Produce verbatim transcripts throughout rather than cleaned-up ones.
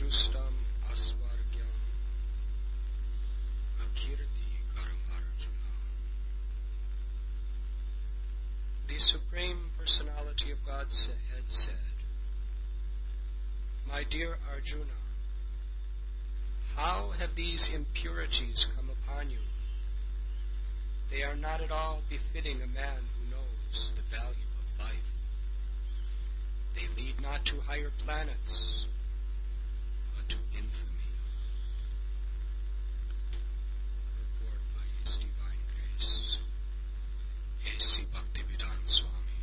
Drustam Asvargyam Akirti Karamarjuna. The Supreme Personality of God had said, "My dear Arjuna, how have these impurities come upon you? They are not at all befitting a man who knows the value of life. They lead not to higher planets, but to infamy." Purport by His Divine Grace, A C Bhaktivedanta Swami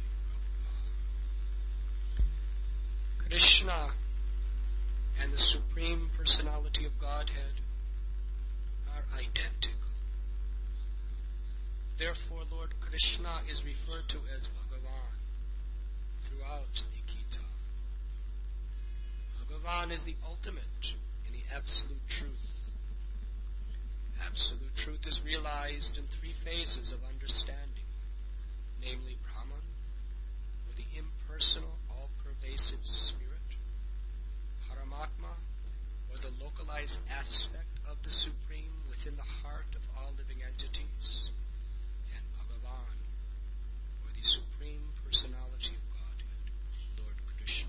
Prabhupada. Krishna and the Supreme Personality of Godhead are identical. Therefore, Lord Krishna is referred to as Bhagavan throughout the Gita. Bhagavan is the ultimate in the absolute truth. Absolute truth is realized in three phases of understanding, namely Brahman, or the impersonal, all-pervasive spirit, Paramatma, or the localized aspect of the Supreme within the heart of all living entities, and Bhagavan, or the Supreme Personality of Godhead, Lord Krishna.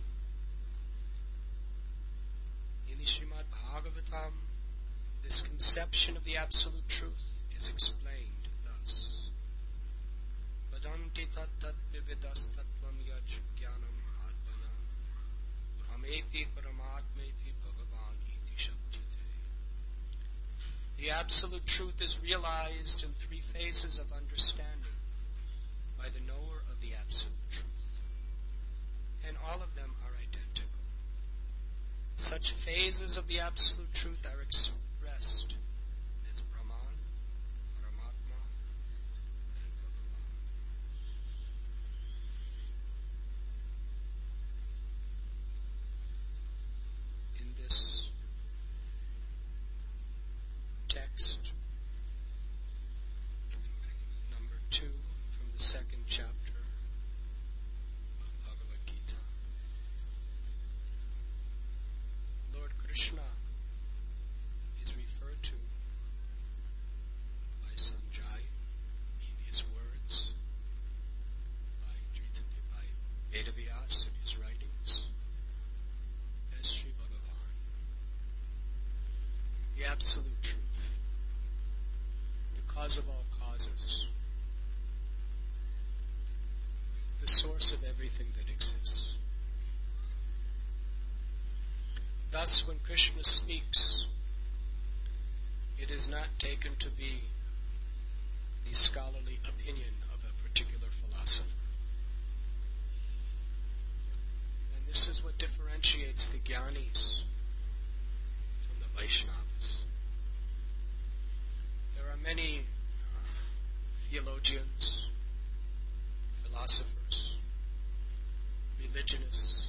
In the Srimad Bhagavatam, this conception of the Absolute Truth is explained thus: Vadanti tat tat vividas tattvam yaj jnanam atmana brahmeti paramatmeti bhagavan iti shabdite. The Absolute Truth is realized in three phases of understanding by the knower of the Absolute Truth, and all of them are identical. Such phases of the Absolute Truth are expressed as Brahman, Paramatma, and Bhagavan. In this text, number two from the second chapter of Bhagavad Gita, Lord Krishna is referred to by Sanjay in his words, by, by Vedavyas in his writings, as Sri Bhagavan, the Absolute Truth, the cause of all causes, the source of everything that exists. Thus, when Krishna speaks, it is not taken to be the scholarly opinion of a particular philosopher. And this is what differentiates the Jnanis from the Vaishnavas. There are many uh, theologians, philosophers, religionists,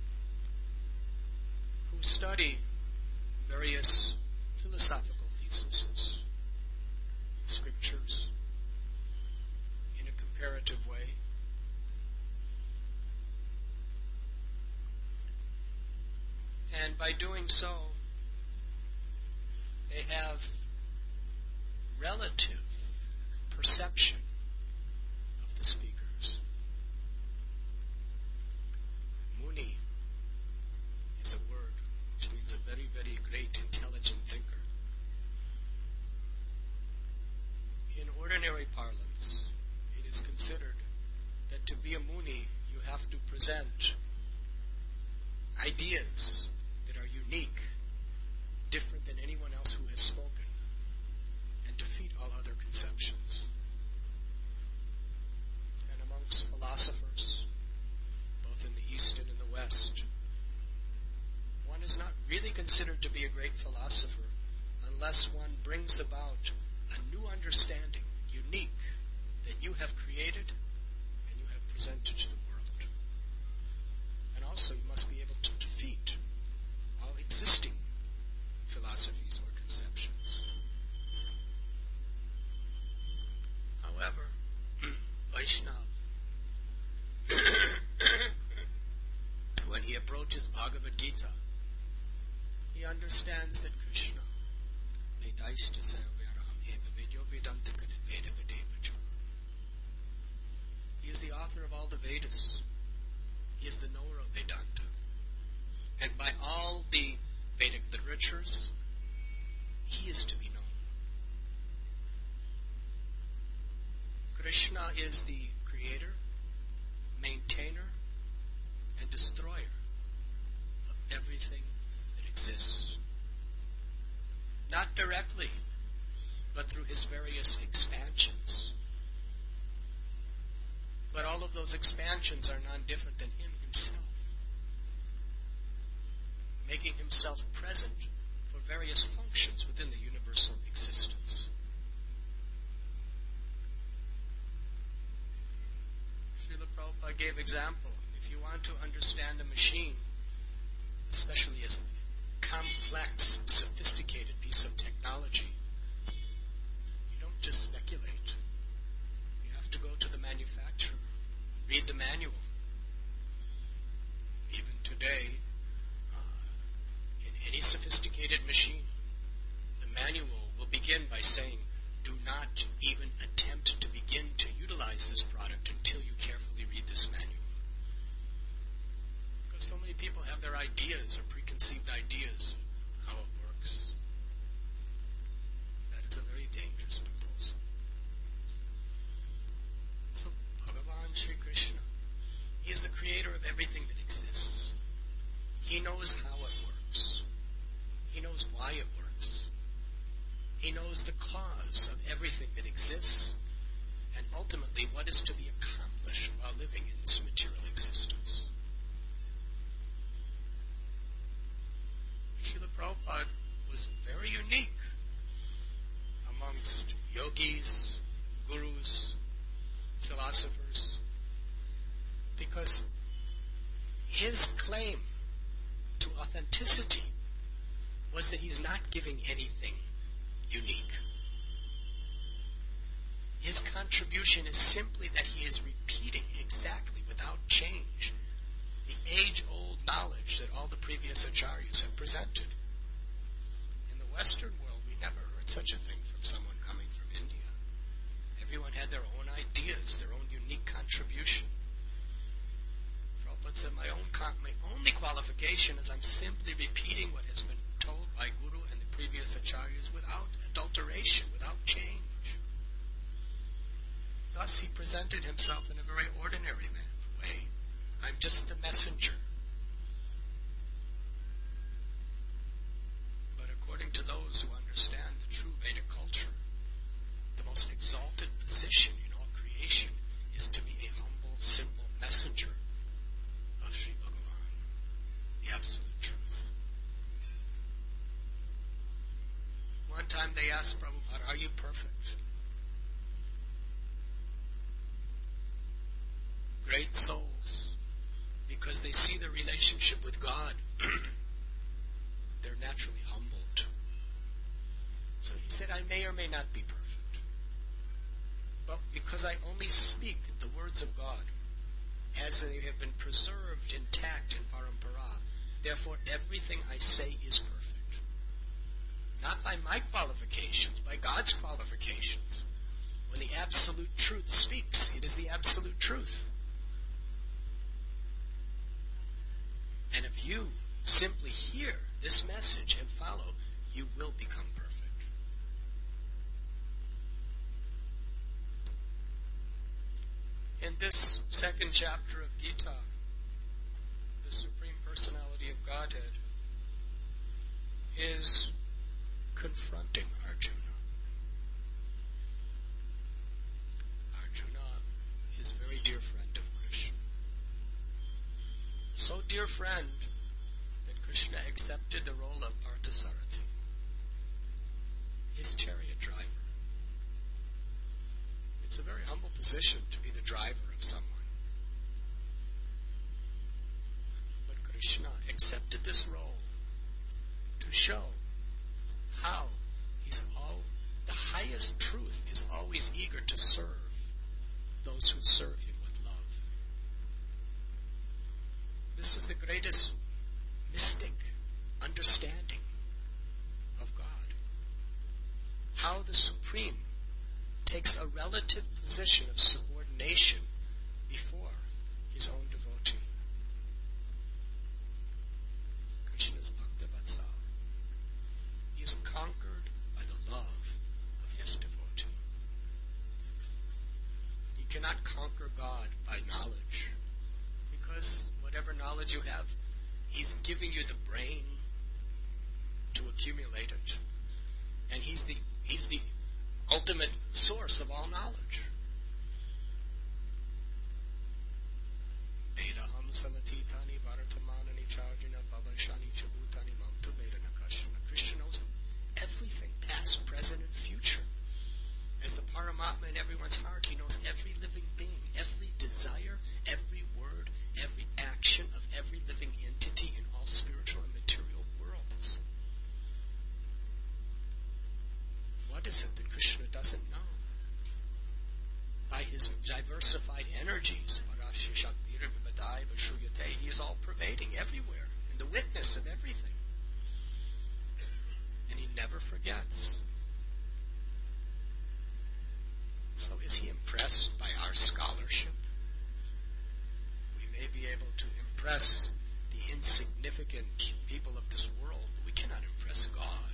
who study various philosophical theses, scriptures, in a comparative way. And by doing so, they have relative perception of the speakers. Muni is a word which means a very, very great intelligent thinker. In ordinary parlance, it is considered that to be a Muni, you have to present ideas that are unique, different than anyone else who has spoken, and defeat all other conceptions. And amongst philosophers, both in the East and in the West, one is not really considered to be a great philosopher unless one brings about a new understanding, unique, that you have created and you have presented to the world. And also you must be able to defeat all existing philosophies or conceptions. However, Vaishnava, when he approaches Bhagavad Gita, understands that Krishna, he is the author of all the Vedas. He is the knower of Vedanta. And by all the Vedic literatures, he is to be known. Krishna is the creator, maintainer, and destroyer of everything that exists. Not directly, but through his various expansions. But all of those expansions are none different than him himself, making himself present for various functions within the universal existence. Srila Prabhupada gave example. If you want to understand a machine, especially as a complex, sophisticated piece of technology, you don't just speculate. You have to go to the manufacturer, read the manual. Even today, uh, in any sophisticated machine, the manual will begin by saying, do not even attempt to begin to utilize this product until you carefully read this manual. Because so many people have their ideas or preconceived ideas of how it works. That is a very dangerous proposal. So Bhagavan Sri Krishna, he is the creator of everything that exists. He knows how it works. He knows why it works. He knows the cause of everything that exists and ultimately what is to be accomplished while living in this material existence. Srila Prabhupada was very unique amongst yogis, gurus, philosophers, because his claim to authenticity was that he's not giving anything unique. His contribution is simply that he is repeating exactly without change the age-old knowledge that all the previous acharyas have presented. In the Western world, we never heard such a thing from someone coming from India. Everyone had their own ideas, their own unique contribution. Prabhupada said, my, own con- my only qualification is I'm simply repeating what has been told by Guru and the previous acharyas without adulteration, without change. Thus he presented himself in a very ordinary way. I'm just the messenger. But according to those who understand the true Vedic culture, the most exalted position in all creation is to be a humble, simple messenger of Sri Bhagavan, the absolute truth. One time they asked Prabhupada, are you perfect? Great souls, because they see the relationship with God, they're naturally humbled. So he said, I may or may not be perfect, but because I only speak the words of God as they have been preserved intact in Parampara, therefore everything I say is perfect. Not by my qualifications, by God's qualifications. When the absolute truth speaks, it is the absolute truth. And if you simply hear this message and follow, you will become perfect. In this second chapter of Gita, the Supreme Personality of Godhead is confronting Arjuna. Arjuna is a very dear friend of Krishna. So dear friend that Krishna accepted the role of Parthasarathi, his chariot driver. It's a very humble position to be the driver of someone. But Krishna accepted this role to show how he's all, the highest truth is always eager to serve those who serve him with love. This is the greatest mystic understanding how the Supreme takes a relative position of subordination before his own devotee. Krishna's Bhakta Vatsal. He is conquered by the love of his devotee. You cannot conquer God by knowledge, because whatever knowledge you have, he's giving you the brain to accumulate it. And he's the he's the ultimate source of all knowledge. Vedaham samatitani bharatamanani charjana babashani chabutani mamtu vedana kashana. Krishna knows everything, past, present, and future. As the Paramatma in everyone's heart, he knows every living being, every desire, every word, every action of every living entity in all spiritual and material worlds. What is it that Krishna doesn't know? By his diversified energies, he is all pervading everywhere, and the witness of everything. And he never forgets. So is he impressed by our scholarship? We may be able to impress the insignificant people of this world, but we cannot impress God.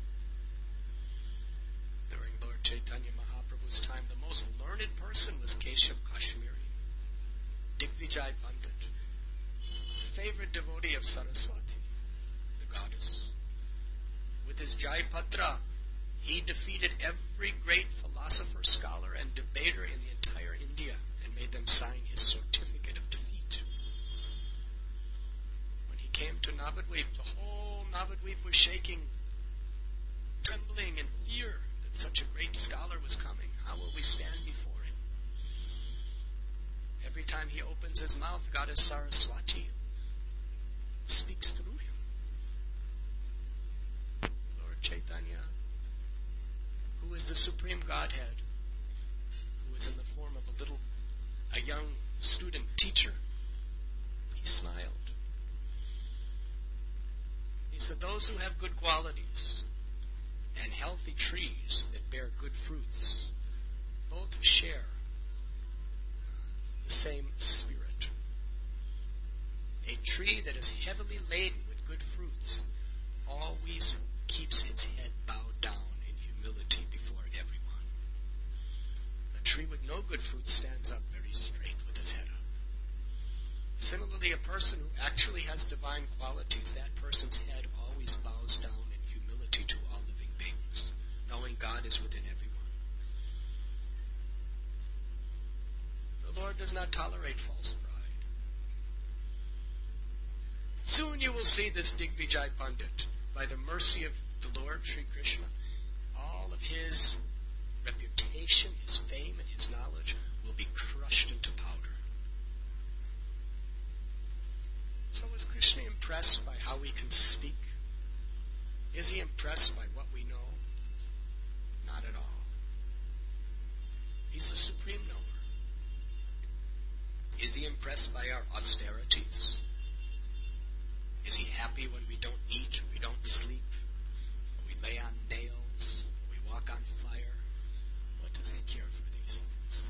During Lord Chaitanya Mahaprabhu's time, the most learned person was Keshav Kashmiri, Digvijay Pandit, favorite devotee of Saraswati, the goddess. With his Jayapatra, he defeated every great philosopher, scholar, and debater in the entire India and made them sign his certificate of defeat. When he came to Navadvip, the whole Navadvip was shaking, trembling in fear that such a great scholar was coming. How will we stand before him? Every time he opens his mouth, Goddess Saraswati speaks through him. Lord Chaitanya, who is the Supreme Godhead, who is in the form of a little, a young student teacher, he smiled. He said, those who have good qualities and healthy trees that bear good fruits both share the same spirit. A tree that is heavily laden with good fruits always keeps its head bowed down in humility before everyone. A tree with no good fruit stands up very straight with his head up. Similarly, a person who actually has divine qualities, that person's head always bows down in humility to all living beings, knowing God is within everyone. The Lord does not tolerate false pride. Soon you will see this Digvijay Pandit, by the mercy of the Lord Sri Krishna, all of his reputation, his fame, and his knowledge will be crushed into powder. So is Krishna impressed by how we can speak? Is he impressed by what we know? Not at all. He's the supreme knower. Is he impressed by our austerities? Is he happy when we don't eat, we don't sleep, we lay on nails, we walk on fire? What does he care for these things?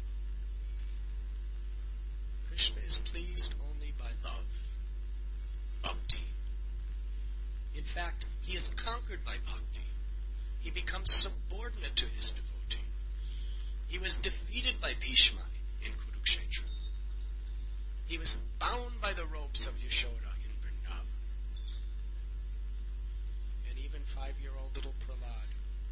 Krishna is pleased only by love, bhakti. In fact, he is conquered by bhakti. He becomes subordinate to his devotee. He was defeated by Bhishma in Kurukshetra. He was bound by the ropes of Yashoda in Vrindavan. And even five-year-old little Prahlad.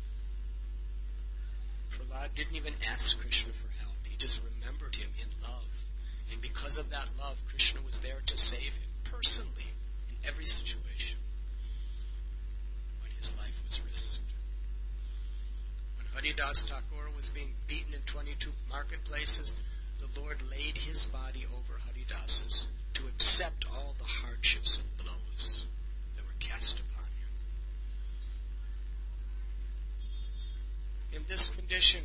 Prahlad didn't even ask Krishna for help. He just remembered him in love. And because of that love, Krishna was there to save him personally in every situation when his life was risked. When Haridas Thakur was being beaten in twenty-two marketplaces, the Lord laid his body over Haridas's to accept all the hardships and blows that were cast upon him. In this condition,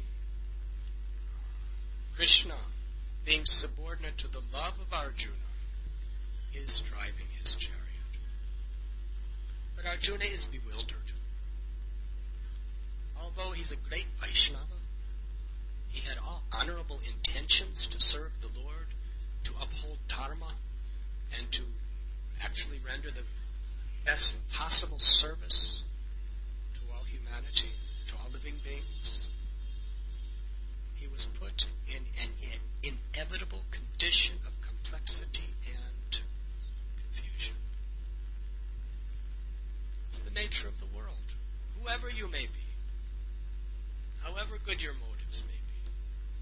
Krishna, being subordinate to the love of Arjuna, is driving his chariot. But Arjuna is bewildered. although he's a great Vaishnava, he had all honorable intentions to serve the Lord, to uphold Dharma, and to actually render the best possible service to all humanity, to all living beings. He was put in an inevitable condition of complexity and confusion. It's the nature of the world. Whoever you may be, however good your motives may be,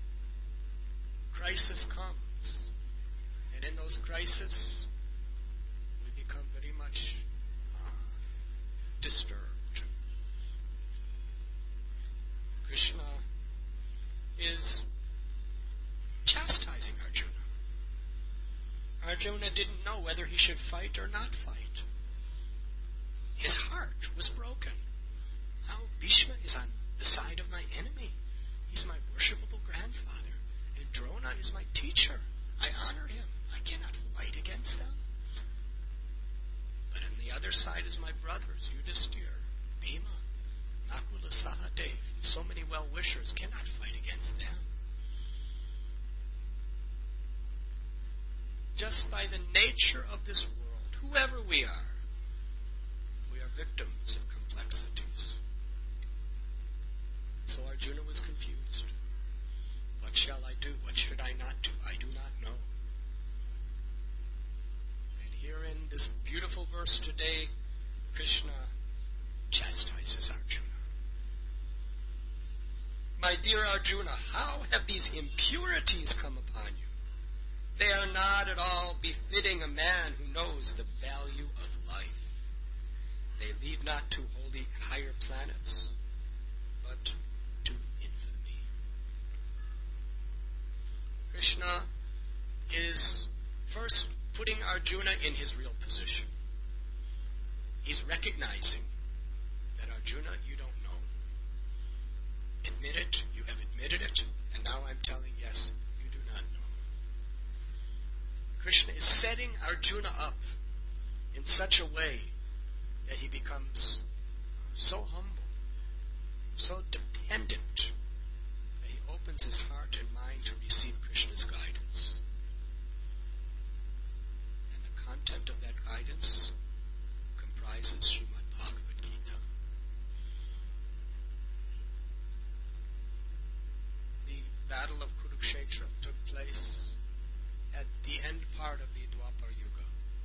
crisis comes. And in those crises, we become very much uh, disturbed. Krishna is chastising Arjuna. Arjuna didn't know whether he should fight or not fight. His heart was broken. Now Bhishma is on the side of my enemy. He's my worshipable grandfather. And Drona is my teacher. I honor him. I cannot fight against them. But on the other side is my brothers, Yudhisthira, Bhima, Nakula, Sahadev, and so many well-wishers. Cannot fight against them. Just by the nature of this world, whoever we are, we are victims of complexities. So Arjuna was confused. What shall I do? What should I not do? I do not know. And here in this beautiful verse today, Krishna chastises Arjuna. My dear Arjuna, how have these impurities come upon you? They are not at all befitting a man who knows the value of life. They lead not to holy higher planets, but to infamy. Krishna is first putting Arjuna in his real position. He's recognizing that Arjuna, you don't know. Admit it, you have admitted it, and now I'm telling yes, you do not know. Krishna is setting Arjuna up in such a way that he becomes so humble, so dependent, that he opens his heart and mind to receive Krishna's guidance. And the content of that guidance comprises Srimad Bhagavad Gita. The Battle of Kurukshetra took place at the end part of the Dwapar Yuga.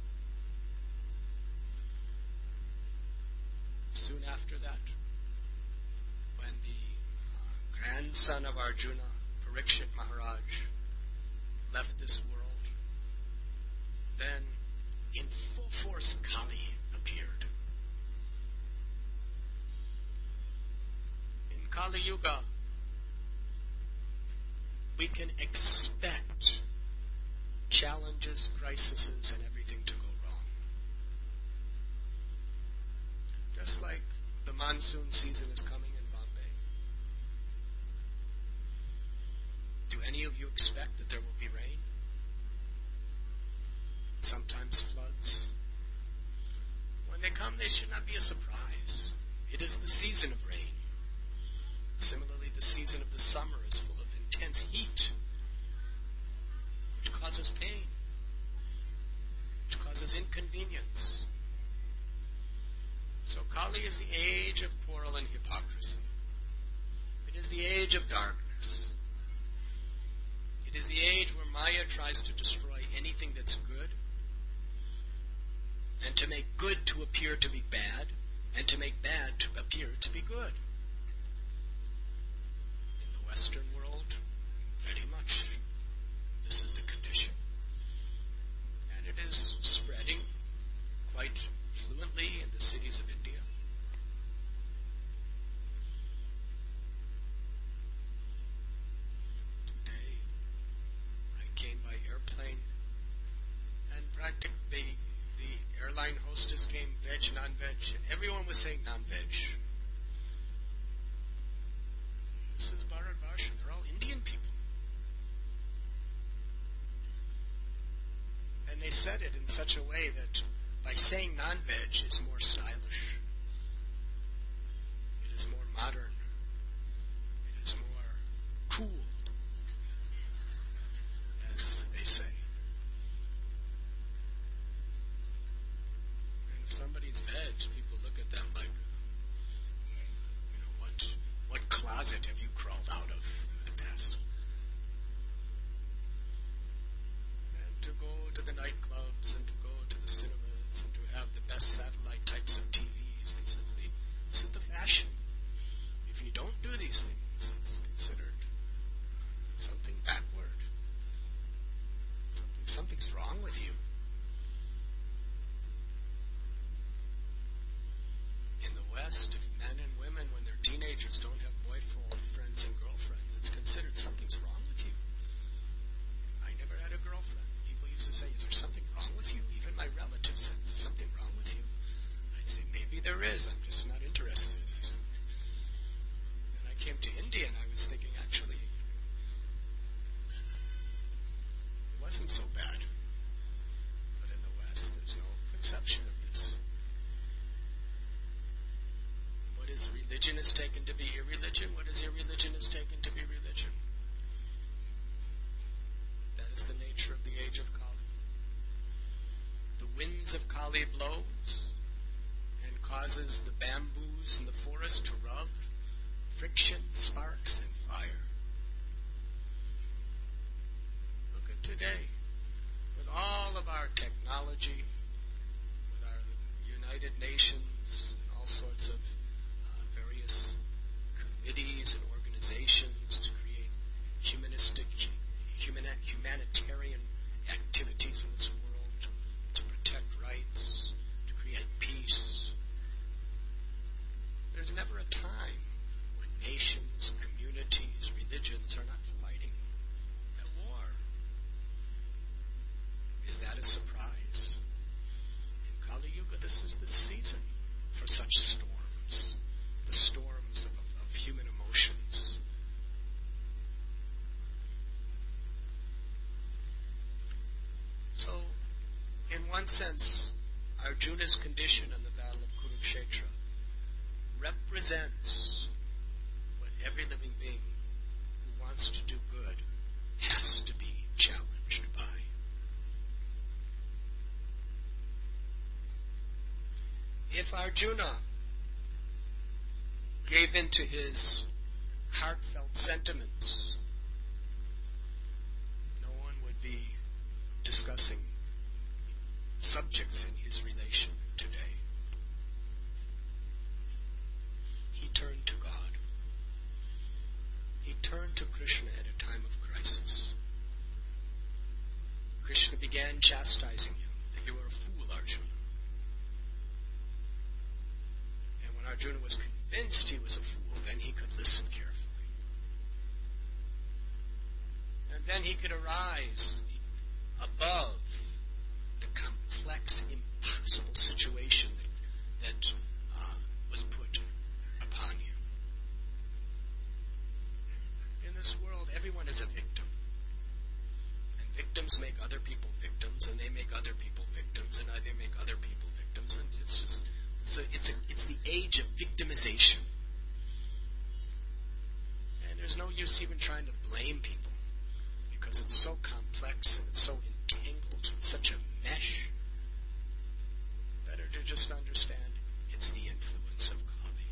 Soon after that, when the uh, grandson of Arjuna, Parikshit Maharaj, left this world, then in full force Kali appeared. In Kali Yuga, we can expect challenges, crises, and everything to go wrong. Just like the monsoon season is coming in Bombay. Do any of you expect that there will be rain? Sometimes floods. When they come, they should not be a surprise. It is the season of rain. Similarly, the season of the summer is full of intense heat, which causes pain, which causes inconvenience. So Kali is the age of quarrel and hypocrisy. It is the age of darkness. It is the age where Maya tries to destroy anything that's good, and to make good to appear to be bad, and to make bad to appear to be good. In the Western world, very much this is the condition. And it is spreading quite fluently in the cities of India. Today, I came by airplane, and practically the, the airline hostess came veg, non-veg, and everyone was saying non-veg. This is Bharatvarsha. They're all Indian people. And they said it in such a way that by saying non-veg is more stylish. It is more modern. closet have you crawled out of in the past? And to go to the nightclubs and to go to the cinemas and to have the best satellite types of T Vs. This is the, this is the fashion. If you don't do these things, it's considered something backward. Something, something's wrong with you. In the West, if men and women, when they're teenagers, don't have boyfriends and girlfriends, it's considered something's wrong with you. I never had a girlfriend. People used to say, is there something wrong with you? Even my relatives said, is there something wrong with you? I'd say, maybe there is. I'm just not interested in this. And I came to India and I was thinking, actually, it wasn't so bad. But in the West, there's no conception of this. What is religion is taken to be irreligion? What is irreligion is taken to be religion? That is the nature of the age of Kali. The winds of Kali blows and causes the bamboos in the forest to rub, friction, sparks, and fire. Look at today, with all of our technology, with our United Nations, and all sorts of committees and organizations to create humanistic, human, humanitarian activities in this world, to protect rights, to create peace. There's never a time when nations, communities, religions are not fighting at war. Is that a surprise? In Kali Yuga, this is the season for such storms. The storms of, of human emotions. So, in one sense, Arjuna's condition in the Battle of Kurukshetra represents what every living being who wants to do good has to be challenged by. If Arjuna gave in to his heartfelt sentiments, no one would be discussing subjects in his relation today. He turned to God. He turned to Krishna at a time of crisis. Krishna began chastising him, that you are a fool, Arjuna. And when Arjuna was convinced he was a fool, then he could listen carefully. And then he could arise above the complex, impossible situation that, that uh, was put upon him. In this world, everyone is a victim. And victims make other people victims, and they make other people victims, and they make other people victims, and it's just, it's, a, it's, a, it's the age of victimization. And there's no use even trying to blame people, because it's so complex and it's so entangled, it's such a mesh. Better to just understand it's the influence of Kali.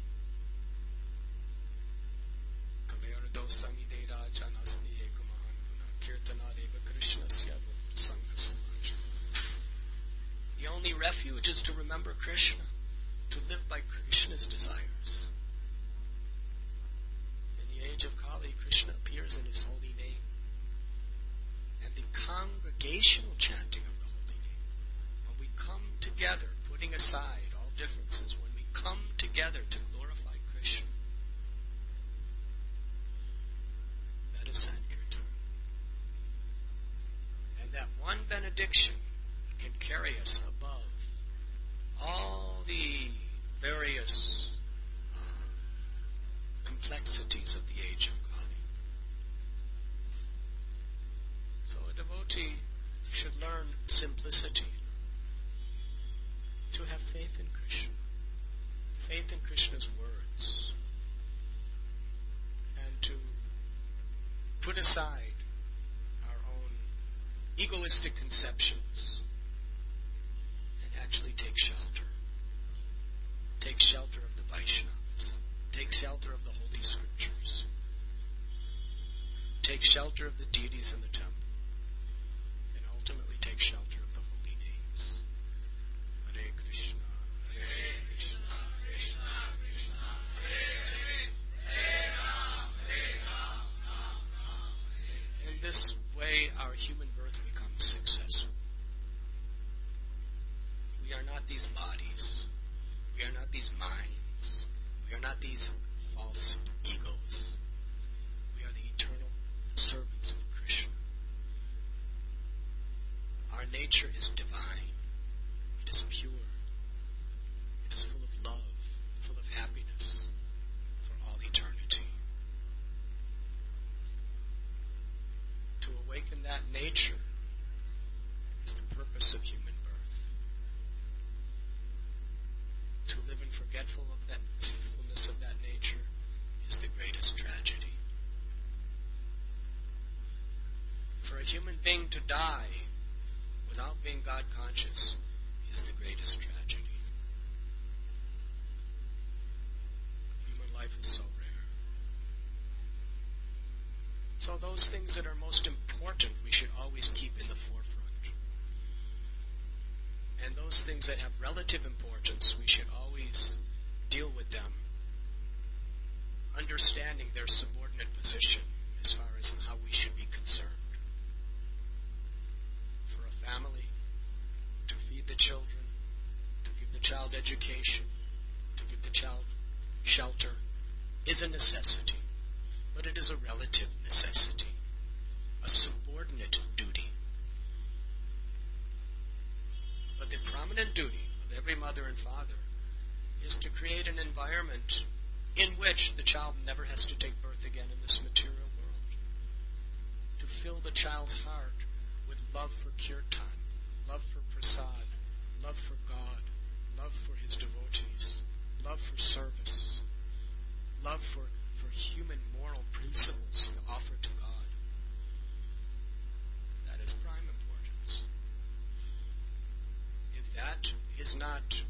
Kalayardo samidera janasti ekumahan guna kirtanadeva krishnasya sangha samaj. The only refuge is to remember Krishna, to live by Krishna's desires. In the age of Kali, Krishna appears in his holy name. And the congregational chanting of the holy name, when we come together, putting aside all differences, when we come together to glorify Krishna, that is Sankirtan. And that one benediction can carry us above all the various uh, complexities of the age of Kali. So a devotee should learn simplicity, to have faith in Krishna, faith in Krishna's words, and to put aside our own egoistic conceptions and actually take shelter. Take shelter of the Vaishnavas. Take shelter of the Holy Scriptures. shelter of the deities in the temple, and ultimately take shelter of the holy names. Hare Krishna, Hare Krishna, Krishna Krishna, Hare Hare, Hare Ram, Hare Ram, Ram Ram, Hare. In this way, our human birth becomes successful. We are not these bodies. We are not these minds. We are not these false egos. We are the eternal servants of Krishna. Our nature is divine. It is pure. It is full of love, full of happiness for all eternity. To awaken that nature is the purpose of human birth. To live in forgetful of that fullness of that nature is the greatest tragedy. For a human being to die without being God conscious is the greatest tragedy. Human life is so rare. So those things that are most important we should always keep in the forefront. And those things that have relative importance, we should always deal with them, understanding their subordinate position as far as how we should be concerned. For a family, to feed the children, to give the child education, to give the child shelter, is a necessity, but it is a relative necessity, a subordinate duty. But the prominent duty of every mother and father is to create an environment in which the child never has to take birth again in this material world. To fill the child's heart with love for kirtan, love for prasad, love for God, love for his devotees, love for service, love for, for human moral principles offered to God. That is prime importance. If that is not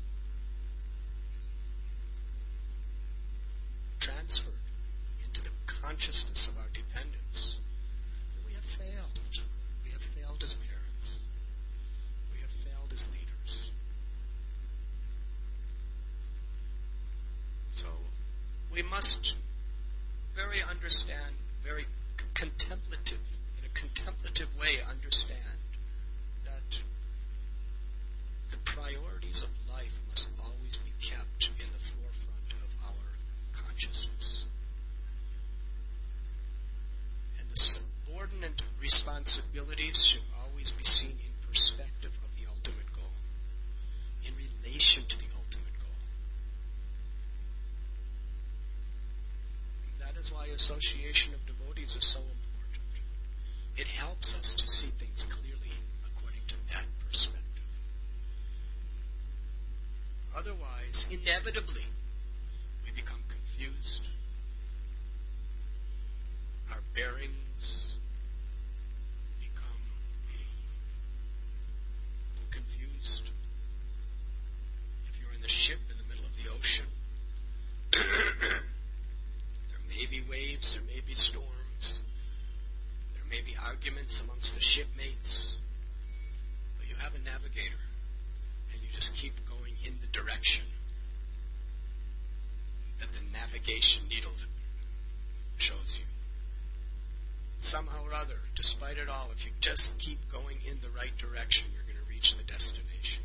transferred into the consciousness of our dependence, we have failed. We have failed as parents. We have failed as leaders. So we must very understand, very contemplative, in a contemplative way understand that the priorities of life must always be kept in the forefront of our consciousness. And the subordinate responsibilities should always be seen in perspective of the ultimate goal, in relation to the ultimate goal. And that is why association of devotees is so important. It helps us to see things clearly according to that perspective. Otherwise, inevitably, we become confused. Our bearings become confused. If you're in the ship in the middle of the ocean, there may be waves, there may be storms, there may be arguments amongst the shipmates, but you have a navigator, and you just keep going in the direction that the navigation needle shows you. Somehow or other, despite it all, if you just keep going in the right direction, you're going to reach the destination.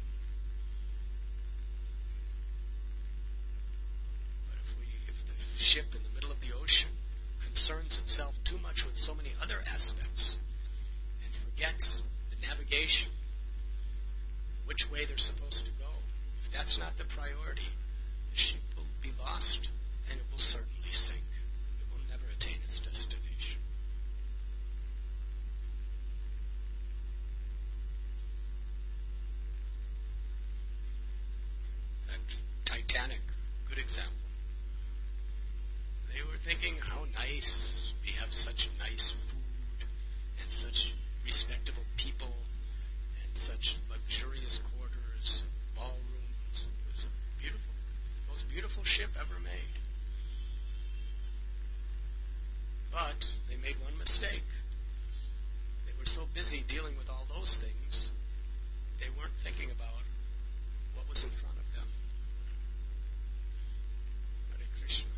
But if we, if the ship in the middle of the ocean concerns itself too much with so many other aspects and forgets the navigation, which way they're supposed to go, if that's not the priority, the ship will be lost and it will certainly sink. It will never attain its destination. That Titanic, good example. They were thinking how nice, we have such nice food and such respectable people and such luxurious quarters, ballrooms. It was beautiful, most beautiful ship ever made. But they made one mistake. so busy dealing with all those things, they weren't thinking about what was in front of them. Hare Krishna.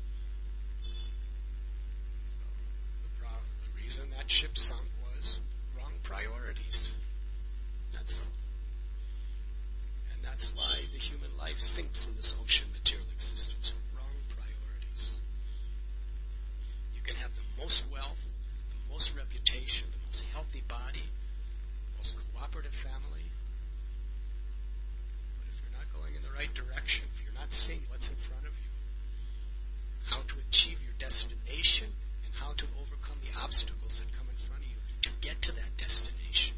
So the, pro- the reason that ship sunk was wrong priorities. That's all. And that's why the human life sinks in this ocean material existence. Wrong priorities. You can have the most wealth, the most reputation, the most healthy body, the most cooperative family. But if you're not going in the right direction, if you're not seeing what's in front of you, how to achieve your destination and how to overcome the obstacles that come in front of you to get to that destination,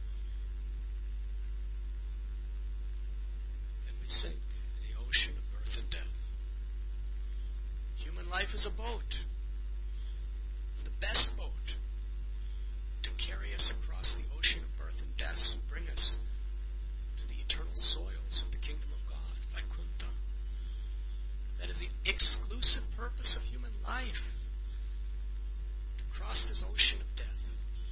then we sink in the ocean of birth and death. Human life is a boat. It's the best boat to carry us across the ocean of birth and death and bring us to the eternal soils of the kingdom of God, Vaikuntha. That is the exclusive purpose of human life, to cross this ocean of death.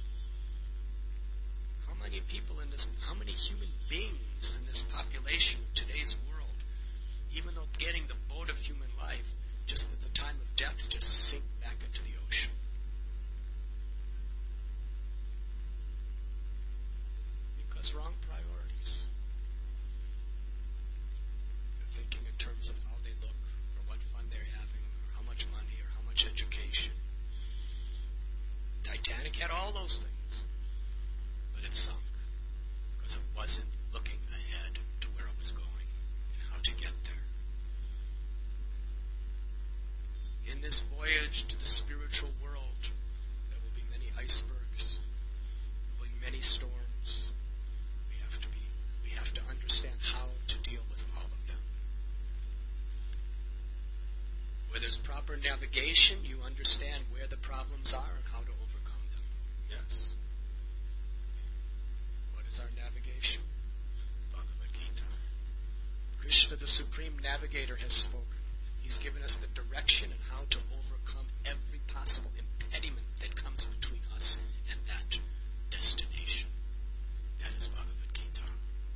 How many people in this, how many human beings in this population of today's world, even though getting the boat of human life, just at the time of death, just sink back into the ocean? Because wrong priorities. They're thinking in terms of how they look, or what fun they're having, or how much money, or how much education. Titanic had all those things, but it sunk because it wasn't looking ahead to where it was going and how to get there. In this voyage to the spiritual world, there will be many icebergs, there will be many storms. We have to be, we have to understand how to deal with all of them. Where there's proper navigation, you understand where the problems are and how to overcome them. Yes. What is our navigation? Bhagavad Gita. Krishna, the Supreme Navigator, has spoken. He's given us the direction and how to overcome every possible impediment that comes between us and that destination. That is Bhagavad Gita.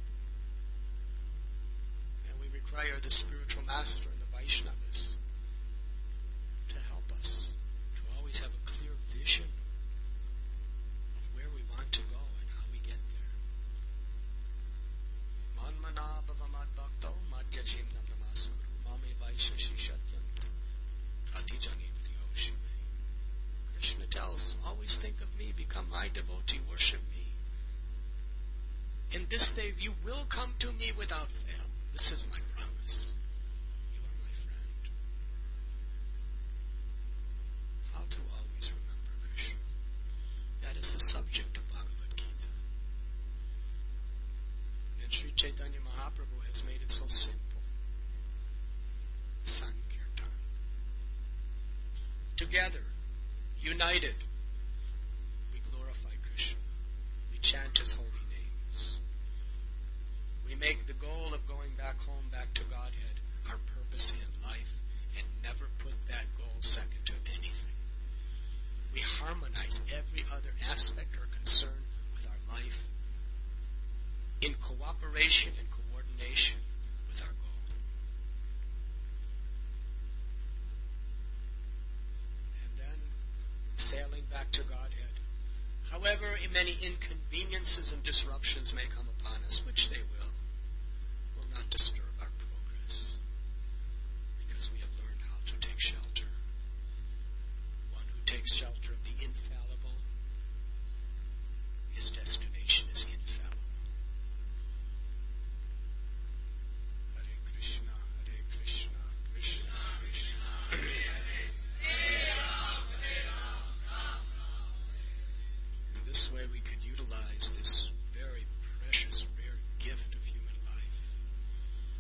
And we require the spiritual master and the Vaishnavas to help us to always have a clear vision of where we want to go and how we get there. Manmana bhavamad bhakto madhyajim nam namaskuru mame vaishashi shatyanta pratijani vriyoshime. Krishna tells, always think of me, become my devotee, worship me. In this day you will come to me without fail. This is my promise. You are my friend. How to always remember Krishna. That is the subject of Bhagavad Gita. And Sri Chaitanya Mahaprabhu has made it so simple. Sankirtan. Together, united, we glorify Krishna. We chant His holy names. We make the goal of going back home, back to Godhead, our purpose in life, and never put that goal second to anything. We harmonize every other aspect or concern with our life in cooperation and coordination with our goal. And then sailing back to Godhead. However many inconveniences and disruptions may come upon us, which they will, will not disturb our progress, because we have learned how to take shelter. One who takes shelter of the infallible, his destination is infallible. Hare Krishna, Hare Krishna, Krishna Krishna, Hare Hare, Hare Ram, Hare Ram, Ram Ram. In this way we could utilize this very precious, rare gift of human life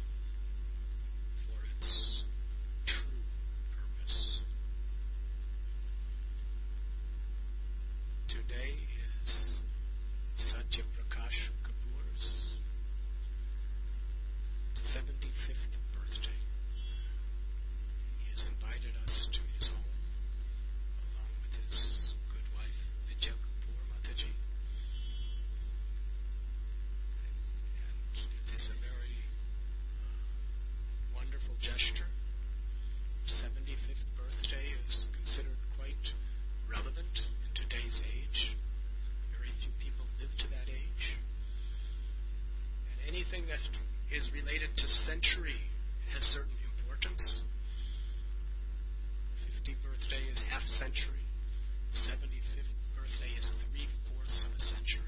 that is related to century has certain importance. fiftieth birthday is half century. seventy-fifth birthday is three-fourths of a century.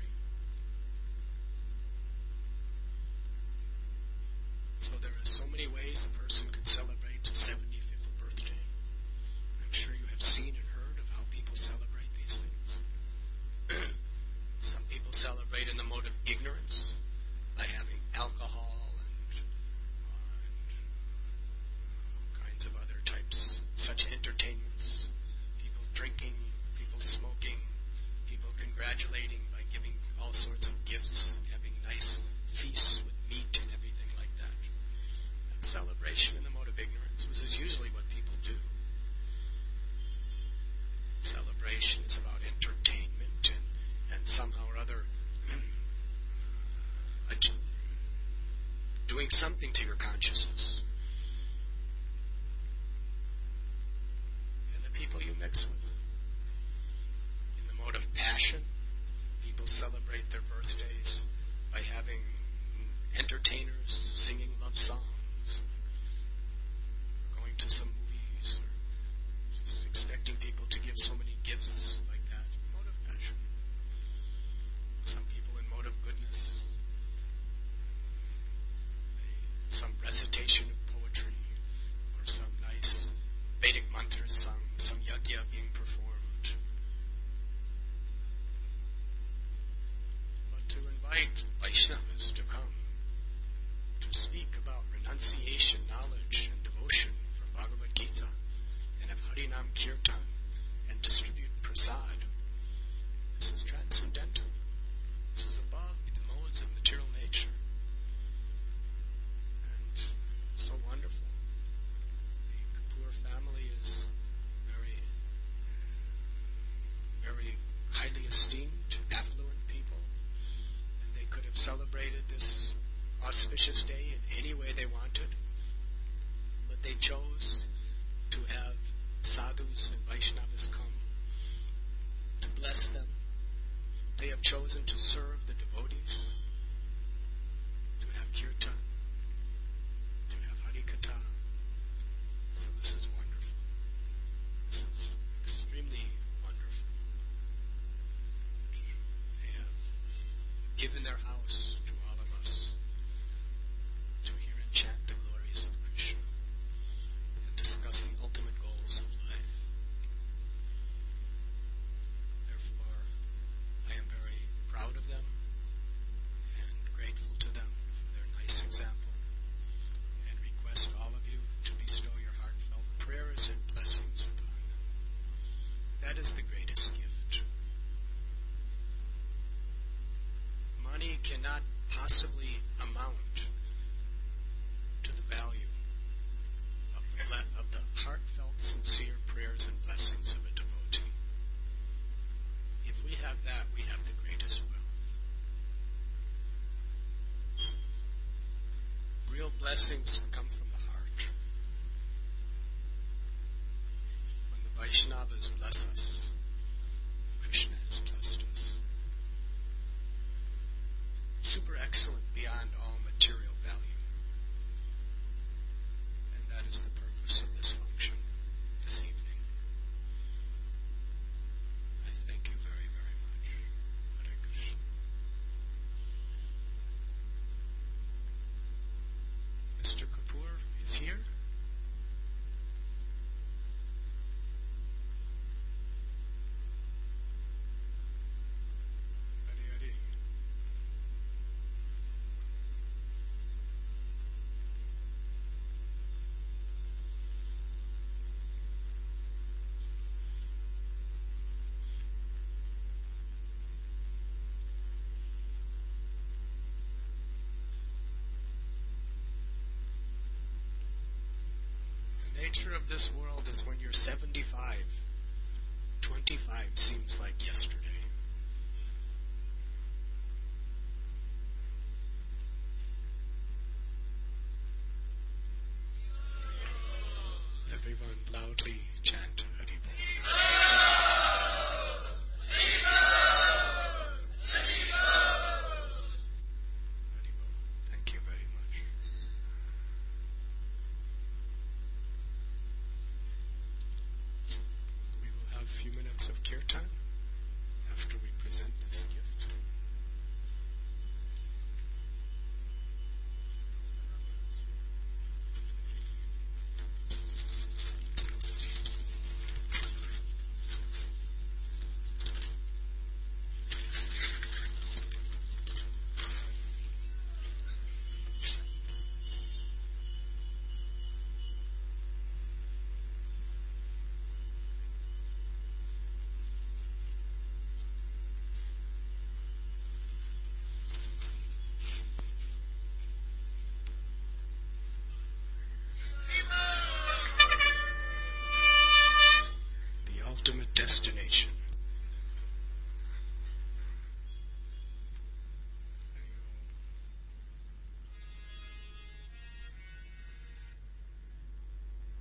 So there are so many ways a person could celebrate a seventy-fifth birthday. I'm sure you have seen and heard of how people celebrate these things. Some people celebrate in the mode of ignorance by having alcohol and, uh, and all kinds of other types, such entertainments, people drinking, people smoking, people congratulating by giving all sorts of gifts, having nice feasts with meat and everything like that. That celebration in the mode of ignorance, which is usually what people do. Celebration is about entertainment and, and somehow or other uh, doing something to your consciousness. And the people you mix with. In the mode of passion, people celebrate their birthdays by having entertainers singing love songs, or going to some movies, or just expecting people to give so many gifts like that. Mode of passion. Some people in mode of goodness, some recitation of poetry, or some nice Vedic mantras sung, some yajna being performed. But to invite Vaishnavas to come, to speak about renunciation, knowledge, and devotion from Bhagavad Gita, and of Harinam Kirtan, and distribute prasad, this is transcendental. This is above the modes of material nature. And so wonderful. The Kapoor family is very, very highly esteemed, affluent people, and they could have celebrated this auspicious day in any way they wanted, but they chose to have sadhus and Vaishnavas come to bless them. They have chosen to serve the devotees, to have kirtan, to have harikatha. So this is wonderful. This is extremely wonderful. They have given their house to all of us to hear and chant the glories of Krishna and discuss the ultimate goals of life. Therefore, I am very proud of them and grateful to them for their nice example, and request all of you to bestow your heartfelt prayers and blessings upon them. That is the greatest gift. Money cannot possibly amount to the value of the, of the heartfelt, sincere prayers and blessings of a devotee. If we have that, we have the greatest wealth. Real blessings come from the heart. When the Vaishnavas bless us, Krishna has blessed us. Super excellent beyond all material value. And that is the purpose of this function this evening. I thank you very, very much. Hare Krishna. Mister Kapoor is here. Hare Hare. The nature of this world is when you're seventy-five, twenty-five seems like yesterday. Everyone loudly chant Haribol. Haribol. Thank you very destination.